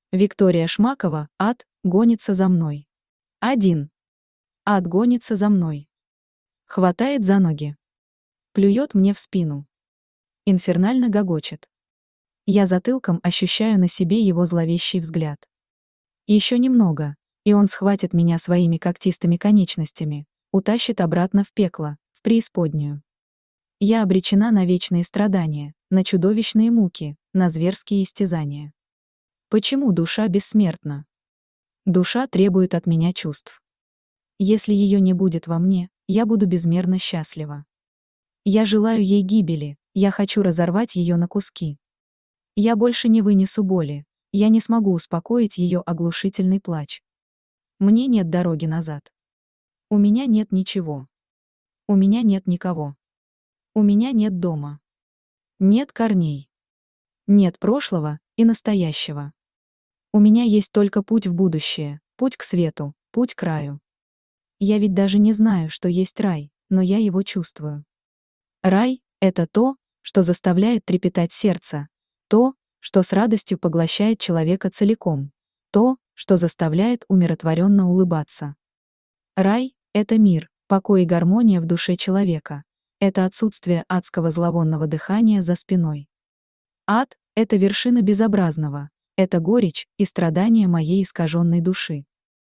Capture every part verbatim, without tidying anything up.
Виктория Шмакова, ад гонится за мной. Один. Ад гонится за мной. Хватает за ноги. Плюет мне в спину. Инфернально гогочет. Я затылком ощущаю на себе его зловещий взгляд. Еще немного, и он схватит меня своими когтистыми конечностями, утащит обратно в пекло, в преисподнюю. Я обречена на вечные страдания, на чудовищные муки, на зверские истязания. Почему душа бессмертна? Душа требует от меня чувств. Если ее не будет во мне, я буду безмерно счастлива. Я желаю ей гибели, я хочу разорвать ее на куски. Я больше не вынесу боли, я не смогу успокоить ее оглушительный плач. Мне нет дороги назад. У меня нет ничего. У меня нет никого. У меня нет дома. Нет корней. Нет прошлого и настоящего. У меня есть только путь в будущее, путь к свету, путь к раю. Я ведь даже не знаю, что есть рай, но я его чувствую. Рай — это то, что заставляет трепетать сердце, то, что с радостью поглощает человека целиком, то, что заставляет умиротворенно улыбаться. Рай — это мир, покой и гармония в душе человека, это отсутствие адского зловонного дыхания за спиной. Ад — это вершина безобразного, это горечь и страдания моей искаженной души.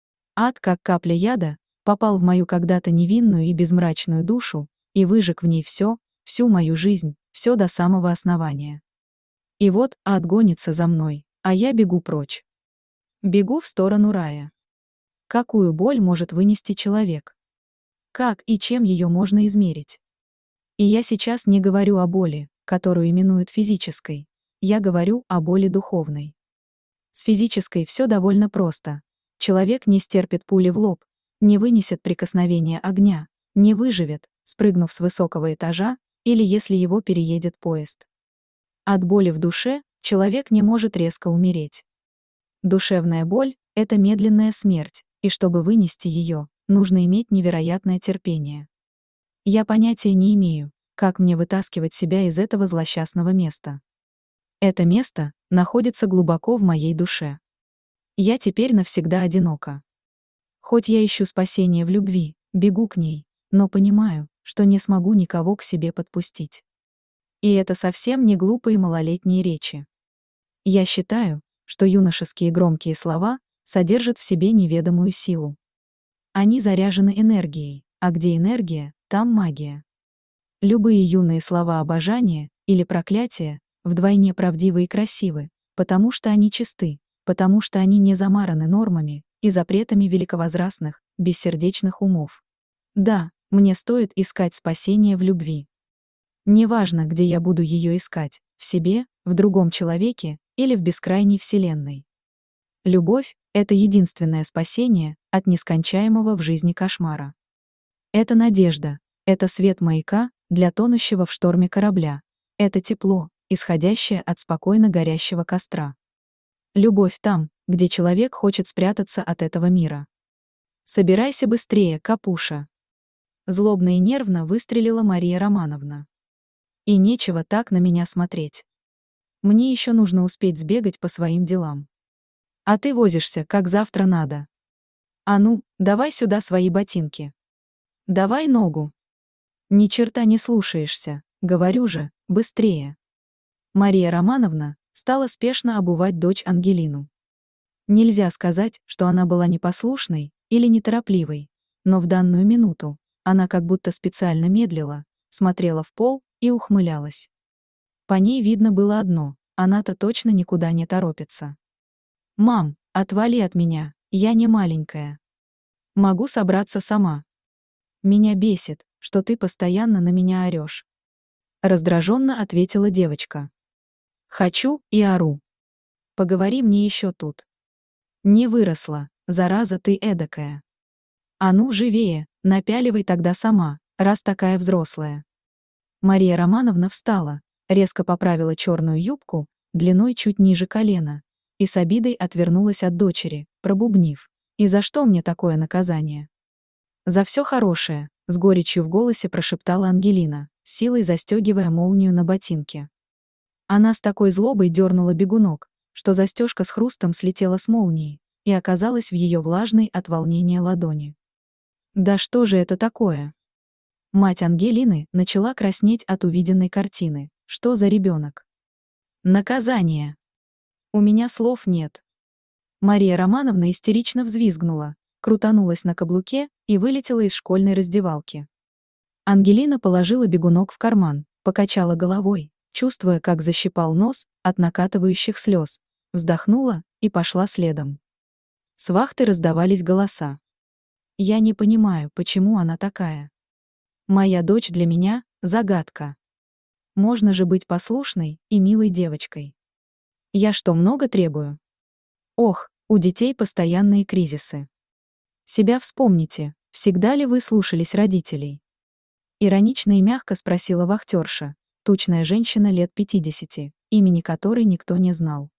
Ад, как капля яда, попал в мою когда-то невинную и безмрачную душу и выжег в ней все, всю мою жизнь, все до самого основания. И вот ад гонится за мной, а я бегу прочь. Бегу в сторону рая. Какую боль может вынести человек? Как и чем ее можно измерить? И я сейчас не говорю о боли, которую именуют физической, я говорю о боли духовной. С физической все довольно просто. Человек не стерпит пули в лоб, не вынесет прикосновения огня, не выживет, спрыгнув с высокого этажа, или если его переедет поезд. От боли в душе человек не может резко умереть. Душевная боль — это медленная смерть, и чтобы вынести ее, нужно иметь невероятное терпение. Я понятия не имею, как мне вытаскивать себя из этого злосчастного места. Это место находится глубоко в моей душе. Я теперь навсегда одинока. Хоть я ищу спасение в любви, бегу к ней, но понимаю, что не смогу никого к себе подпустить. И это совсем не глупые малолетние речи. Я считаю, что юношеские громкие слова содержат в себе неведомую силу. Они заряжены энергией, а где энергия, там магия. Любые юные слова обожания или проклятия вдвойне правдивы и красивы, потому что они чисты, потому что они не замараны нормами и запретами великовозрастных, бессердечных умов. Да, мне стоит искать спасение в любви. Неважно, где я буду ее искать, в себе, в другом человеке или в бескрайней вселенной. Любовь — это единственное спасение от нескончаемого в жизни кошмара. Это надежда, это свет маяка для тонущего в шторме корабля, это тепло, исходящее от спокойно горящего костра. Любовь там, где человек хочет спрятаться от этого мира. «Собирайся быстрее, Капуша!» Злобно и нервно выстрелила Мария Романовна. И нечего так на меня смотреть. Мне еще нужно успеть сбегать по своим делам. А ты возишься, как завтра надо. А ну, давай сюда свои ботинки. Давай ногу. Ни черта не слушаешься, говорю же, быстрее. Мария Романовна стала спешно обувать дочь Ангелину. Нельзя сказать, что она была непослушной или неторопливой, но в данную минуту она как будто специально медлила, смотрела в пол и ухмылялась. По ней видно было одно, она-то точно никуда не торопится. «Мам, отвали от меня, я не маленькая. Могу собраться сама. Меня бесит, что ты постоянно на меня орешь». Раздраженно ответила девочка. «Хочу и ору. Поговори мне еще тут. Не выросла, зараза ты эдакая. А ну, живее, напяливай тогда сама, раз такая взрослая». Мария Романовна встала, резко поправила черную юбку, длиной чуть ниже колена, и с обидой отвернулась от дочери, пробубнив: «И за что мне такое наказание?» «За все хорошее», — с горечью в голосе прошептала Ангелина, силой застегивая молнию на ботинке. Она с такой злобой дернула бегунок, что застежка с хрустом слетела с молнии и оказалась в ее влажной от волнения ладони. Да что же это такое? Мать Ангелины начала краснеть от увиденной картины. Что за ребенок? Наказание. У меня слов нет. Мария Романовна истерично взвизгнула, крутанулась на каблуке и вылетела из школьной раздевалки. Ангелина положила бегунок в карман, покачала головой, чувствуя, как защипал нос от накатывающих слез, вздохнула и пошла следом. С вахты раздавались голоса. Я не понимаю, почему она такая. Моя дочь для меня — загадка. Можно же быть послушной и милой девочкой. Я что, много требую? Ох, у детей постоянные кризисы. Себя вспомните, всегда ли вы слушались родителей? Иронично и мягко спросила вахтерша, тучная женщина лет пятидесяти, имени которой никто не знал.